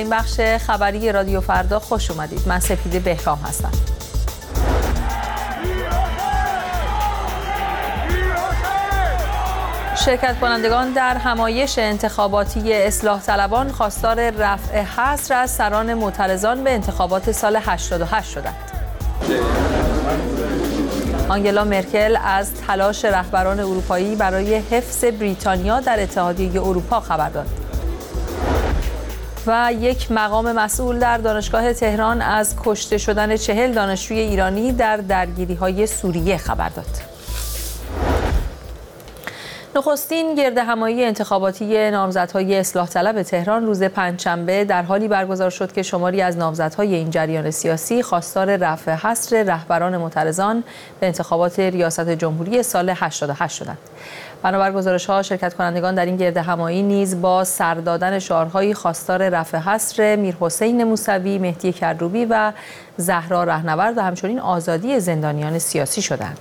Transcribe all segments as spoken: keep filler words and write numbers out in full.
این بخش خبری رادیو فردا خوش اومدید. من سپیده بهرام هستم. شرکت کنندگان در همایش انتخاباتی اصلاح طلبان خواستار رفع حصر از سران معترضان به انتخابات سال هشتاد و هشت شدند. آنگلا مرکل از تلاش رهبران اروپایی برای حفظ بریتانیا در اتحادیه اروپا خبر داد. و یک مقام مسئول در دانشگاه تهران از کشته شدن چهل دانشجوی ایرانی در درگیری‌های سوریه خبر داد. نخستین گردهمایی انتخاباتی نامزدهای اصلاح طلب تهران روز پنجشنبه در حالی برگزار شد که شماری از نامزدهای این جریان سیاسی خواستار رفع حصر رهبران معترضان به انتخابات ریاست جمهوری سال هشتاد و هشت شدند. بنابر گزارش‌ها شرکت کنندگان در این گردهمایی نیز با سر دادن شعارهای خواستار رفع حصر میرحسین موسوی، مهدی کروبی و زهرا رهنورد و همچنین آزادی زندانیان سیاسی شدند.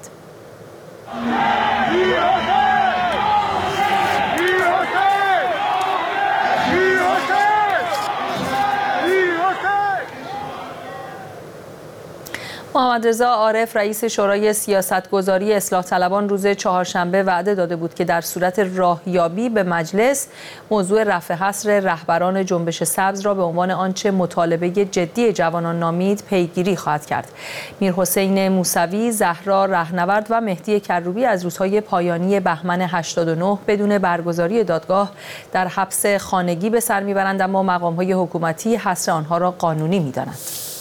محمد رضا عارف رئیس شورای سیاستگذاری اصلاح طلبان روز چهارشنبه وعده داده بود که در صورت راهیابی به مجلس موضوع رفع حصر رهبران جنبش سبز را به عنوان آنچه مطالبه جدی جوانان نامید پیگیری خواهد کرد. میرحسین موسوی، زهرا رهنورد و مهدی کروبی از روزهای پایانی بهمن هشتاد و نه بدون برگزاری دادگاه در حبس خانگی به سر میبرند، اما مقام‌های حکومتی حصر آنها را قانونی می‌دانند.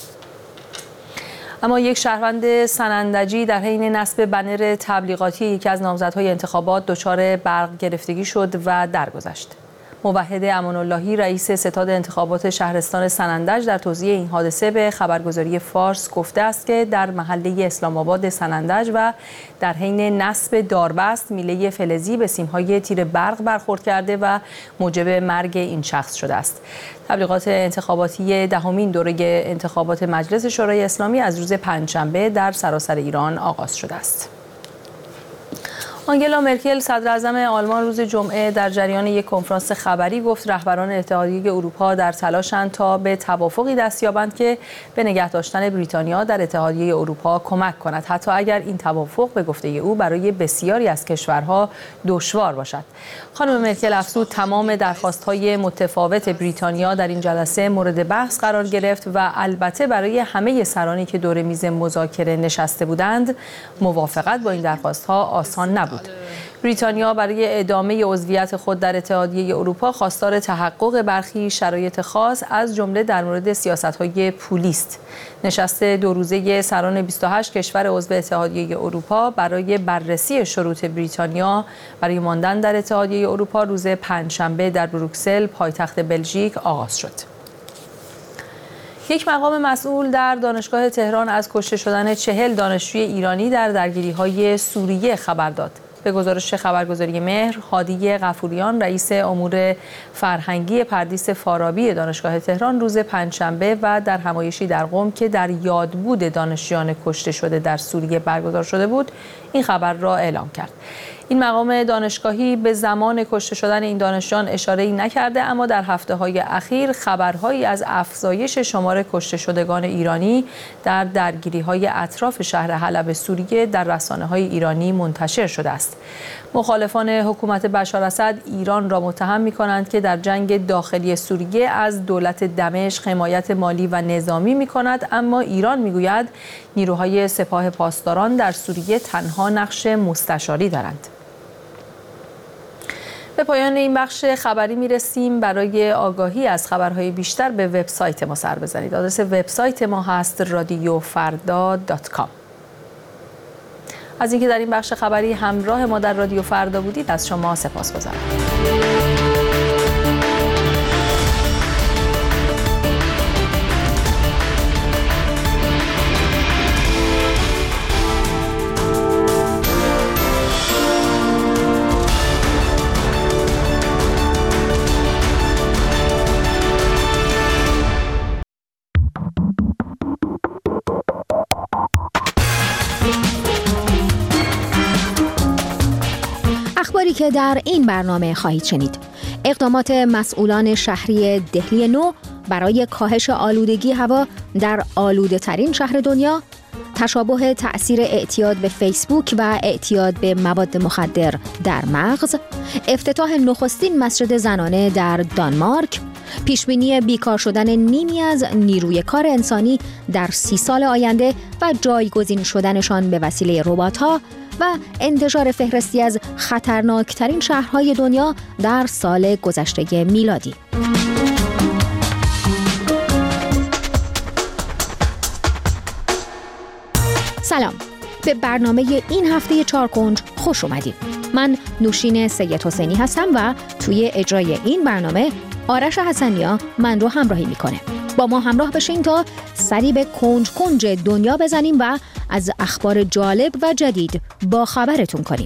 اما یک شهروند سنندجی در حین نصب بنر تبلیغاتی یکی از نامزدهای انتخابات دچار برق گرفتگی شد و درگذشت. موحد امان‌اللهی رئیس ستاد انتخابات شهرستان سنندج در توضیح این حادثه به خبرگزاری فارس گفته است که در محله اسلام آباد سنندج و در حین نصب داربست میله فلزی به سیم‌های تیر برق برخورد کرده و موجب مرگ این شخص شده است. تبلیغات انتخاباتی دهمین دوره انتخابات مجلس شورای اسلامی از روز پنجشنبه در سراسر ایران آغاز شده است. آنگلا مرکل صدراعظم آلمان روز جمعه در جریان یک کنفرانس خبری گفت رهبران اتحادیه اروپا در تلاشند تا به توافقی دست یابند که به نگه داشتن بریتانیا در اتحادیه اروپا کمک کند، حتی اگر این توافق به گفته او برای بسیاری از کشورها دشوار باشد. خانم مرکل افزود تمام درخواست‌های متفاوت بریتانیا در این جلسه مورد بحث قرار گرفت و البته برای همه سرانی که دور میز مذاکره نشسته بودند موافقت با این درخواست‌ها آسان نبود. بریتانیا برای ادامه عضویت خود در اتحادیه اروپا خواستار تحقق برخی شرایط خاص از جمله در مورد سیاست‌های پولی است. نشست دو روزه سران بیست و هشت کشور عضو اتحادیه اروپا برای بررسی شروط بریتانیا برای ماندن در اتحادیه اروپا روز پنجشنبه در بروکسل پایتخت بلژیک آغاز شد. یک مقام مسئول در دانشگاه تهران از کشته شدن چهل دانشجوی ایرانی در درگیری‌های سوریه خبر داد. به گزارش خبرگزاری مهر، هادی غفوریان رئیس امور فرهنگی پردیس فارابی دانشگاه تهران روز پنجشنبه و در همایشی در قم که در یادبود دانشجویان کشته شده در سوریه برگزار شده بود این خبر را اعلام کرد. این مقام دانشگاهی به زمان کشته شدن این دانشجویان اشاره‌ای نکرده، اما در هفته‌های اخیر خبرهایی از افزایش شمار کشته شدگان ایرانی در درگیری‌های اطراف شهر حلب سوریه در رسانه‌های ایرانی منتشر شده است. مخالفان حکومت بشار اسد ایران را متهم می‌کنند که در جنگ داخلی سوریه از دولت دمشق حمایت مالی و نظامی می‌کند، اما ایران می‌گوید نیروهای سپاه پاسداران در سوریه تنها نقش مستشاری دارند. به پایان این بخش خبری میرسیم. برای آگاهی از خبرهای بیشتر به وبسایت ما سر بزنید. آدرس وبسایت ما هست رادیو فردا دات کام. از اینکه در این بخش خبری همراه ما در رادیو فردا بودید از شما سپاسگزارم. اخباری که در این برنامه خواهید شنید: اقدامات مسئولان شهری دهلی نو برای کاهش آلودگی هوا در آلوده ترین شهر دنیا، تشابه تأثیر اعتیاد به فیسبوک و اعتیاد به مواد مخدر در مغز، افتتاح نخستین مسجد زنانه در دانمارک، پیشبینی بیکار شدن نیمی از نیروی کار انسانی در سی سال آینده و جایگزین شدنشان به وسیله ربات‌ها و انتشار فهرستی از خطرناکترین شهرهای دنیا در سال گذشته میلادی. سلام، به برنامه این هفته چارکنج خوش اومدید. من نوشین سید حسینی هستم و توی اجرای این برنامه آرش حسنیا من رو همراهی میکنه. با ما همراه بشین تا سری به کنج کنج دنیا بزنیم و از اخبار جالب و جدید با خبرتون کنیم.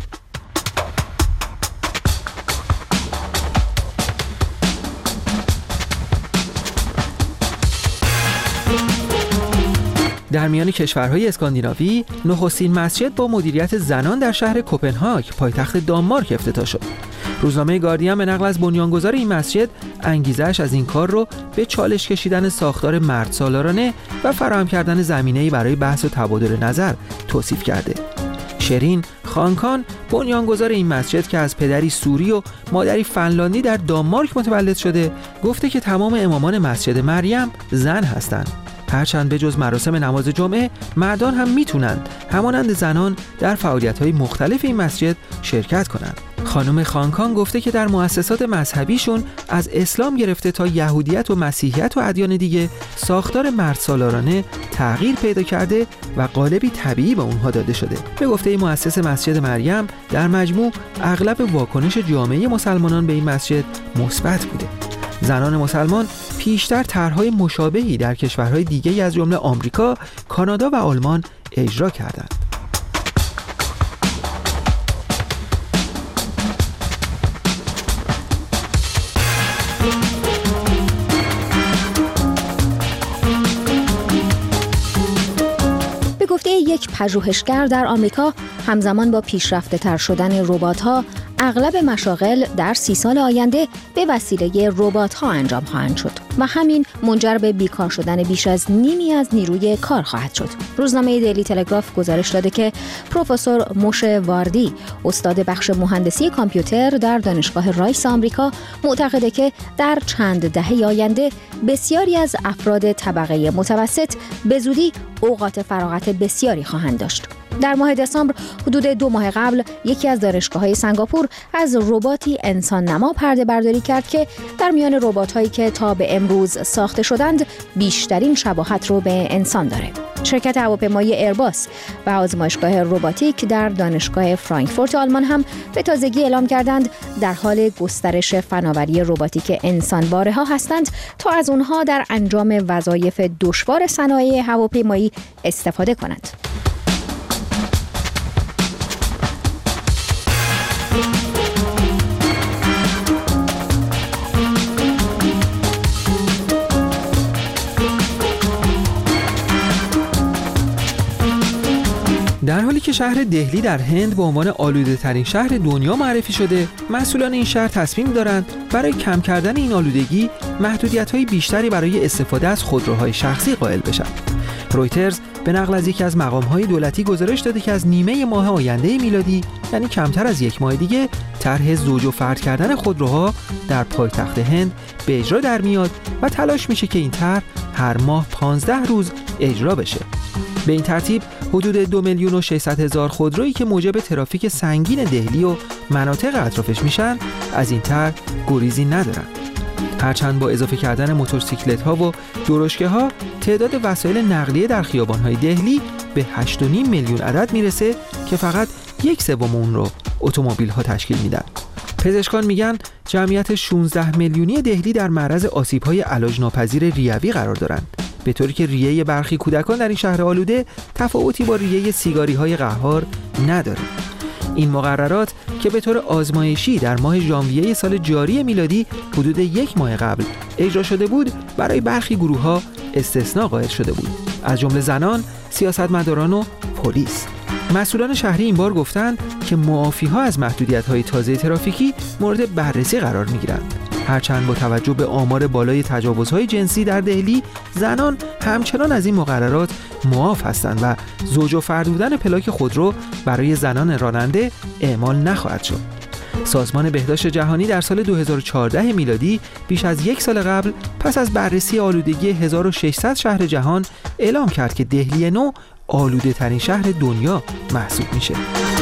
در میان کشورهای اسکاندیناوی، نخستین مسجد با مدیریت زنان در شهر کوپنهاگ، پایتخت دانمارک افتتاح شد. روزنامه گاردین به نقل از بنیانگذار این مسجد، انگیزش از این کار رو به چالش کشیدن ساختار مردسالارانه و فراهم کردن زمینه‌ای برای بحث و تبادل نظر توصیف کرده. شرین خانکان، بنیانگذار این مسجد که از پدری سوری و مادری فنلاندی در دانمارک متولد شده، گفته که تمام امامان مسجد مریم زن هستند. هرچند به جز مراسم نماز جمعه، مردان هم میتونند همانند زنان در فعالیت‌های مختلف این مسجد شرکت کنند. خانم خانکان گفته که در مؤسسات مذهبیشون از اسلام گرفته تا یهودیت و مسیحیت و ادیان دیگه، ساختار مردسالارانه تغییر پیدا کرده و قالبی طبیعی به اونها داده شده. به گفته این مؤسس مسجد مریم، در مجموع اغلب واکنش جامعه مسلمانان به این مسجد مثبت بوده. زنان مسلمان پیشتر طرح‌های مشابهی در کشورهای دیگه‌ای از جمله آمریکا، کانادا و آلمان اجرا کردند. به گفته یک پژوهشگر در آمریکا، همزمان با پیشرفته تر شدن ربات‌ها، اغلب مشاغل در سی سال آینده به وسیله ربات‌ها انجام خواهند شد و همین منجر به بیکار شدن بیش از نیمی از نیروی کار خواهد شد. روزنامه دیلی تلگراف گزارش داده که پروفسور موشه واردی، استاد بخش مهندسی کامپیوتر در دانشگاه رایس آمریکا، معتقده که در چند دهه آینده بسیاری از افراد طبقه متوسط به زودی اوقات فراغت بسیاری خواهند داشت. در ماه دسامبر، حدود دو ماه قبل، یکی از دانشگاه‌های سنگاپور از رباتی انسان نما پرده برداری کرد که در میان ربات‌هایی که تا به امروز ساخته شدند، بیشترین شباهت رو به انسان داره. شرکت هواپیمایی ایرباس و آزمایشگاه رباتیک در دانشگاه فرانکفورت آلمان هم به تازگی اعلام کردند در حال گسترش فناوری رباتیک انسان‌باره‌ها هستند تا از اونها در انجام وظایف دشوار صنایع هواپیمایی استفاده کنند. در حالی که شهر دهلی در هند به عنوان آلوده ترین شهر دنیا معرفی شده، مسئولان این شهر تصمیم دارند برای کم کردن این آلودگی محدودیت‌های بیشتری برای استفاده از خودروهای شخصی قائل بشن. رویترز به نقل از یکی از مقام‌های دولتی گزارش داده که از نیمه ماه آینده میلادی، یعنی کمتر از یک ماه دیگه، طرح زوج و فرد کردن خودروها در پایتخت هند به اجرا در میاد و تلاش میشه که این طرح هر ماه پانزده روز اجرا بشه. به این ترتیب حدود دو میلیون و ششصد هزار خودرویی که موجب ترافیک سنگین دهلی و مناطق اطرافش میشن، از این طرح گریزی ندارن. هرچند با اضافه کردن موتورسیکلت‌ها و درشکه‌ها، تعداد وسایل نقلیه در خیابان‌های دهلی به هشت و نیم میلیون عدد میرسه که فقط یک سوم اون رو اتومبیل‌ها تشکیل میدن. پزشکان میگن جمعیت شانزده میلیونی دهلی در معرض آسیب‌های علاج‌ناپذیر ریوی قرار دارند، به طوری که ریه برخی کودکان در این شهر آلوده تفاوتی با ریه سیگاری‌های قهار نداره. این مقررات که به طور آزمایشی در ماه ژانویه سال جاری میلادی حدود یک ماه قبل اجرا شده بود، برای برخی گروه‌ها استثناء قائل شده بود، از جمله زنان، سیاستمداران و پلیس. مسئولان شهری این بار گفتند که معافی‌ها از محدودیت‌های تازه ترافیکی مورد بررسی قرار می‌گیرند. هرچند با توجه به آمار بالای تجاوزهای جنسی در دهلی، زنان همچنان از این مقررات معاف هستند و زوج و فرد بودن پلاک خودرو برای زنان راننده اعمال نخواهد شد. سازمان بهداشت جهانی در سال دو هزار و چهارده میلادی بیش از یک سال قبل پس از بررسی آلودگی هزار و ششصد شهر جهان اعلام کرد که دهلی نو آلوده ترین شهر دنیا محسوب میشه.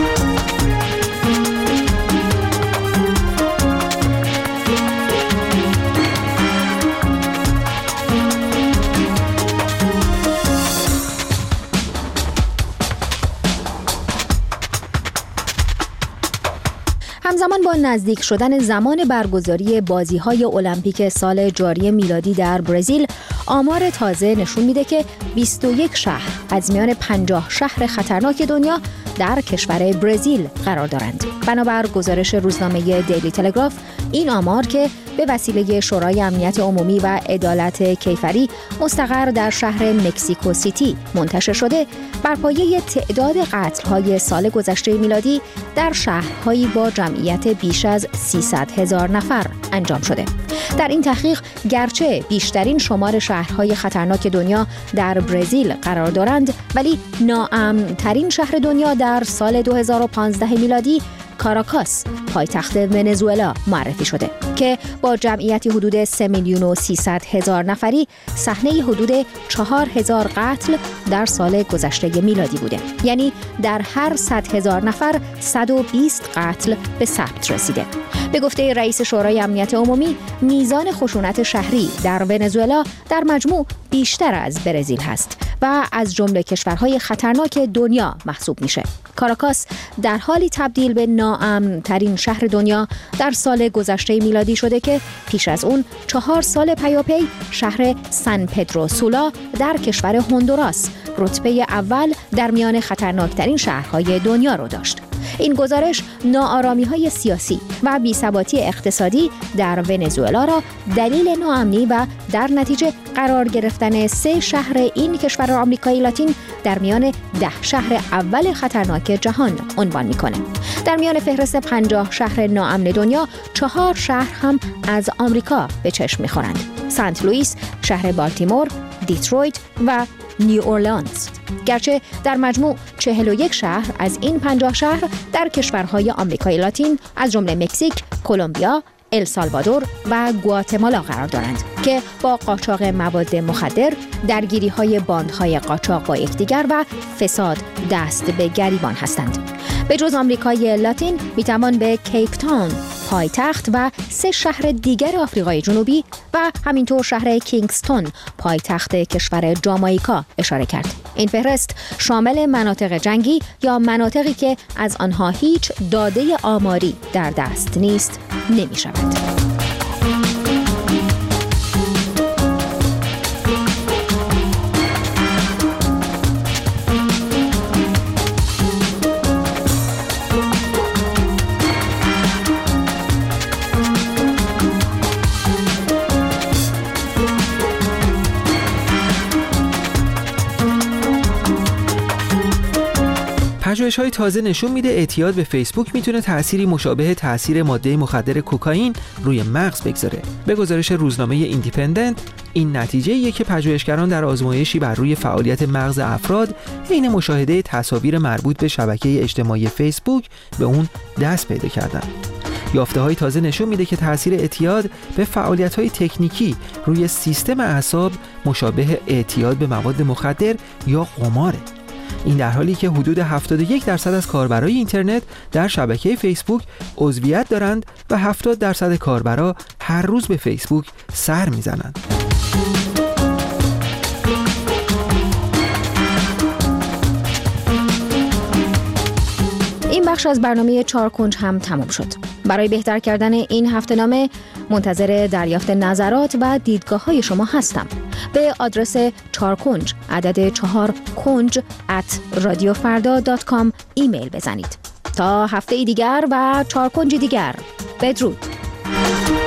همزمان با نزدیک شدن زمان برگزاری بازی‌های المپیک سال جاری میلادی در برزیل، آمار تازه نشون میده که بیست و یک شهر از میان پنجاه شهر خطرناک دنیا در کشور برزیل قرار دارند. بنابر گزارش روزنامه دیلی تلگراف، این آمار که به وسیله شورای امنیت عمومی و عدالت کیفری مستقر در شهر مکزیکو سیتی منتشر شده، بر پایه تعداد قتل‌های سال گذشته میلادی در شهرهایی با جمعیت بیش از سیصد هزار نفر انجام شده. در این تحقیق گرچه بیشترین شمار شهرهای خطرناک دنیا در برزیل قرار دارند، ولی ناامن‌ترین شهر دنیا در سال دو هزار و پانزده میلادی کاراکاس، پایتخت ونزوئلا، معرفی شده که با جمعیتی حدود سه میلیون و سیصد هزار نفری صحنه حدود چهار هزار قتل در سال گذشته میلادی بوده. یعنی در هر صد هزار نفر صد و بیست قتل به ثبت رسیده. به گفته رئیس شورای امنیت عمومی، میزان خشونت شهری در ونزوئلا در مجموع بیشتر از برزیل هست و از جمله کشورهای خطرناک دنیا محسوب میشه. کاراکاس در حالی تبدیل به ناامن‌ترین شهر دنیا در سال گذشته میلادی شده که پیش از اون چهار سال پیاپی شهر سان پدرو سولا در کشور هندوراس رتبه اول در میان خطرناکترین شهرهای دنیا رو داشت. این گزارش ناآرامی‌های سیاسی و بی‌ثباتی اقتصادی در ونزوئلا را دلیل ناامنی و در نتیجه قرار گرفتن سه شهر این کشور آمریکای لاتین در میان ده شهر اول خطرناک جهان عنوان می‌کنه. در میان فهرست پنجاه شهر ناامن دنیا، چهار شهر هم از آمریکا به چشم می‌خورند: سنت لوئیس، شهر بالتیمور، دیترویت و نیو اورلانز. گرچه در مجموع چهل و یک شهر از این پنجاه شهر در کشورهای آمریکای لاتین از جمله مکزیک، کلمبیا، السالوادور و گواتمالا قرار دارند که با قاچاق مواد مخدر، درگیری‌های باندهای قاچاق با یکدیگر و فساد دست به گریبان هستند. به جز آمریکای لاتین میتوان به کیپ تاون، پایتخت و سه شهر دیگر آفریقای جنوبی و همینطور شهر کینگستون، پایتخت کشور جامائیکا اشاره کرد. این فهرست شامل مناطق جنگی یا مناطقی که از آنها هیچ داده آماری در دست نیست نمی شود. پژوهش‌های تازه نشون میده اعتیاد به فیسبوک میتونه تأثیری مشابه تأثیر ماده مخدر کوکائین روی مغز بگذاره. به گزارش روزنامه ایندیپندنت، این نتیجه‌ایه که پژوهشگران در آزمایشی بر روی فعالیت مغز افراد حین مشاهده تصاویر مربوط به شبکه اجتماعی فیسبوک به اون دست پیدا کردن. یافته‌های تازه نشون میده که تأثیر اعتیاد به فعالیت‌های تکنیکی روی سیستم اعصاب مشابه اعتیاد به مواد مخدر یا قماره. این در حالی که حدود هفتاد و یک درصد از کاربرای اینترنت در شبکه فیسبوک عضویت دارند و هفتاد درصد کاربرا هر روز به فیسبوک سر میزنند. این بخش از برنامه چهار کنج هم تمام شد. برای بهتر کردن این هفته‌نامه منتظر دریافت نظرات و دیدگاه‌های شما هستم. به آدرس چهار کنج عدد چهار کنج ات رادیو فردا دات کام ایمیل بزنید. تا هفته دیگر و چهار کنج دیگر، بدرود.